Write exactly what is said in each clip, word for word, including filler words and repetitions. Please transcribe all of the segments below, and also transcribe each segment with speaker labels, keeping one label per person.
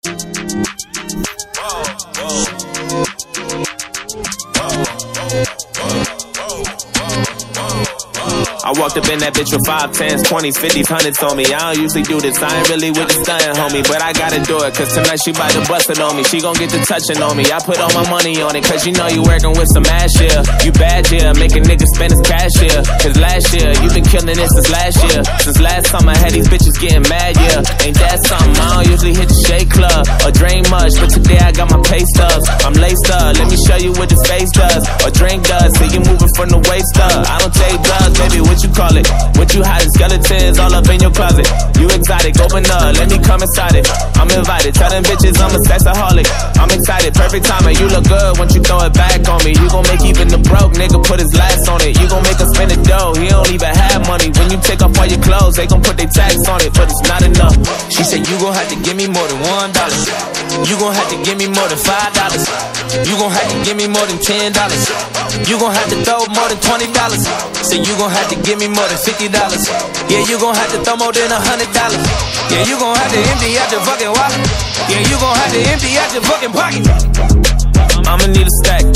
Speaker 1: I walked up in that bitch with five, tens, twenties, fifties, hundreds on me. I don't usually do this, I ain't really with the stuntin', homie. But I gotta do it, cause tonight she bout to bust it on me. She gon' get to touching on me. I put all my money on it, cause you know you working with some ass, yeah. You bad, yeah, making niggas spend his cash, yeah. Cause last year, you been killing it since last year. Since last summer, I had these bitches getting mad, yeah. Ain't that something? I don't usually hit the shade club or drain much, but today I got my pay stubs. I'm laced up, let me show you what this face does, or drink does. See you moving from the waist up. I don't take drugs, baby, what you call it? What you hiding? Skeletons all up in your closet. You exotic, open up, let me come inside it. I'm invited, tell them bitches I'm a sexaholic. I'm excited, perfect timing, you look good once you throw it back on me. You gon' make even the broke nigga put his last on it. You gon' make us spend the dough, he don't even have money. When you take off all your clothes, they gon' put their tax on it, but it's not enough. She said you gon' have to give me more than one dollar. You gon' have to give me more than five dollars. You gon' have to give me more than ten dollars. You gon' have to throw more than twenty dollars. Say you gon' have to give me more than fifty dollars. Yeah, you gon' have to throw more than a hundred dollars. Yeah, you gon' have to empty out your fucking wallet. Yeah, you gon' have to empty out your fucking pocket. I'ma need a stack.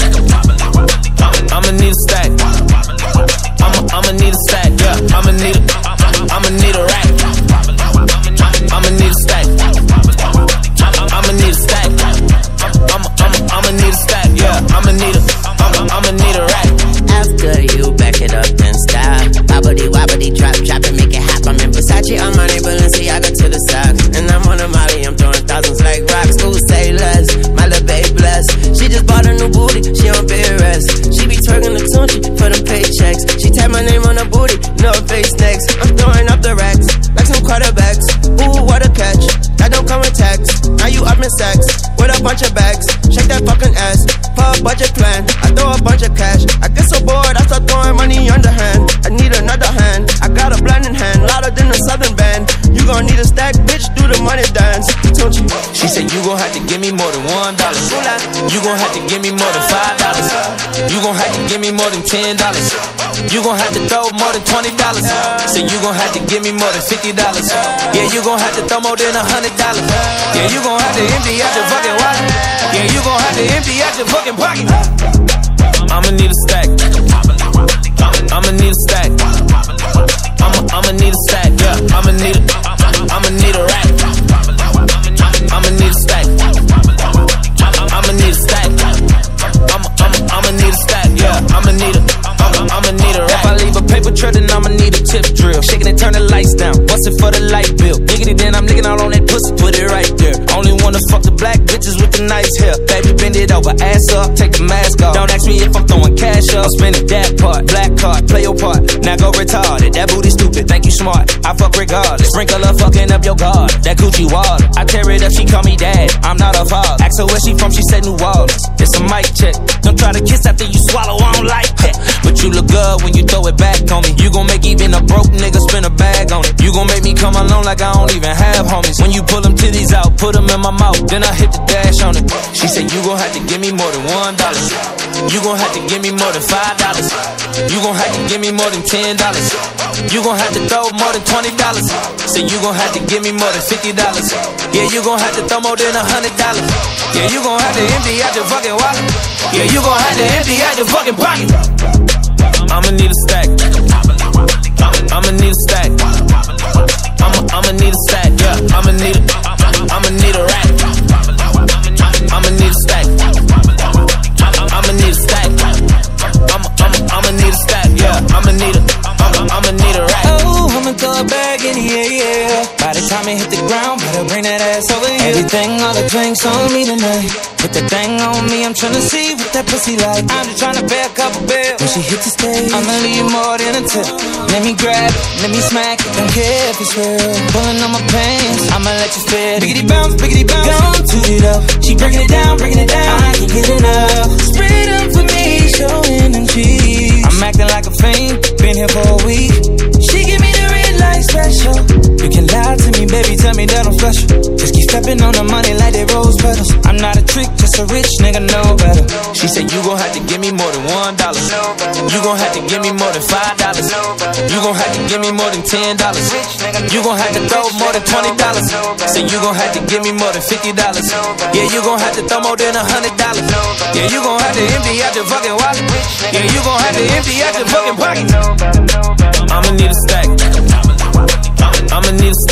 Speaker 1: I'ma need a stack. I'ma I'ma need a stack. Yeah, I'ma need a I'ma need a rack. I'ma need a stack. I'ma need a stack. I'ma I'ma I'ma need a stack. Yeah, I'ma need a I'ma I'ma need a rack.
Speaker 2: After you back it up then style. Wobbly wobbly drop drop and make it hop. I'm in Versace, I'm on a Balenciaga to the socks. And I'm on a Molly, I'm throwing thousands like rocks. Who say less? My little babe blessed. She just bought a new booty, she on bed rest. She be twerking the tunchi for them paychecks. She tap my name on her booty, no face next. I'm throwing up the racks like some quarterbacks. Ooh, what a catch, that don't come with tax. Now you up in sex with a bunch of bags. Shake that fucking ass for a budget plan. I throw a bunch of cash. I get so bored, I start throwing money underhand. I need another hand. I got a blending hand, louder than a southern band. You gon' need a stack, bitch, do the money dance. Don't you?
Speaker 1: She said you gon' have to give me more than one dollar. You gon' have to give me more than five dollars. You gon' have to give me more than ten dollars. You gon' have to throw more than twenty dollars. Say you gon' have to give me more than fifty dollars. Yeah, you gon' have to throw more than a hundred dollars. Yeah, you gon' have to empty out your fucking wallet. Yeah, you gon' have to empty out your fucking pocket. I'ma need a stack. I'ma need a stack. I'ma I'ma need a stack. Yeah, I'ma need a I'ma need a rack. I'ma need a stack. I'ma need a stack. I'ma I'ma I'ma need a stack. Yeah, I'ma need a I'ma I'ma need a rack. If I leave a paper trail, then I'ma need a tip drill. Shaking it, turn the lights down. Bust it for the light bill. Diggity, then I'm licking all on that pussy. Put it right there. Only wanna fuck the black bitches with the nice hair. Baby, bend it over, ass up, take the mask off. Don't ask me if I'm throwing cash up. I'm spending that part, black card, play your part. Now go retarded, that booty stupid, think you smart. I fuck regardless, sprinkle her fucking up your guard. That Gucci water, I tear it up, she call me dad. I'm not her father. Ask her where she from, she said New Orleans. It's a mic check. Don't try to kiss after you swallow, I don't like that. But you look good when you throw it back on me. You gon' make even a broke nigga spin a bag on it. You gon' make me come alone like I don't even have homies. When you pull them titties out, put them in my mouth, then I hit the dash on it. She said you gon' have to give me more than one dollar. You gon' have to give me more than five dollars. You gon' have to give me more than ten dollars. You gon' have to throw more than twenty dollars. Say you gon' have to give me more than fifty dollars. Yeah, you gon' have to throw more than a hundred dollars. Yeah, you gon' have to empty out your fucking wallet. Yeah, you gon' have to empty out your fucking pocket. I'ma need a stack. I'ma need a stack. I'ma I'ma need a stack. Yeah, I'ma need a I'ma need a rack. I'ma need a stack. I'ma need a stack. I'ma I'ma I'ma need a stack. Yeah, I'ma need a I'ma I'ma need a rack.
Speaker 3: Oh, I'ma throw a bag in the air, yeah. By the time it hit the ground, better bring that ass over here. Everything, all the drinks on me tonight. Put that thing on me, I'm tryna see what that pussy like. I'm just tryna pay a couple bills. When she hit the stage, I'ma leave more than a tip. Let me grab it, let me smack it. Don't care if it's real. Pulling on my pants, I'ma let you feel it. Biggity bounce, biggity bounce. Gon' toot it up. She breaking it down, breaking it down. I can't get enough. Spread up for me, showing them cheese. I'm acting like a fiend, been here for a week. She give me the red light special. You You can lie to me, baby, tell me that I'm special. Just keep stepping on the money like they rose petals. I'm not a trick, just a rich nigga, know better.
Speaker 1: She said you gon' have to give me more than one dollar. You gon' have to give me more than five dollars. You gon' have to give me more than ten dollars. You gon' have to throw more than twenty dollars. Say you gon' have to give me more than fifty dollars. Yeah, you gon' have to throw more than a hundred dollars. Yeah, you gon' have to empty out your fucking wallet. Yeah, you gon' have to empty out your fucking pocket. I'ma need a stack. I'ma need a